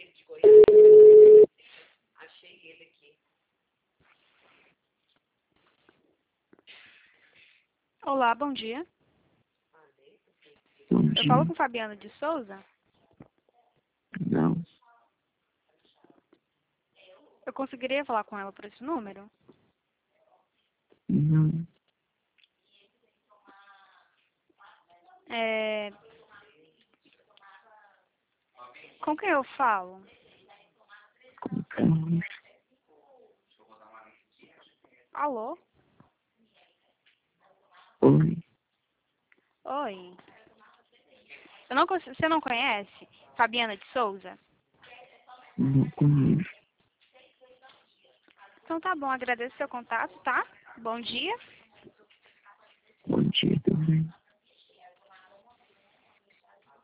aquele de Goiás. Achei ele aqui. Olá, bom dia. Bom Eu falo dia. com Fabiana de Souza. Não, Eu conseguiria falar com ela por esse número? não. Com quem eu falo? Carlos, Alô? oi. Oi. Você não conhece Fabiana de Souza? Não conheço. Então tá bom, agradeço seu contato, tá? Bom dia. Bom dia também.